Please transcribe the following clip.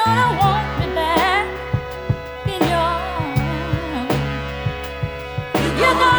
gonna want me back in your arms. You're gonna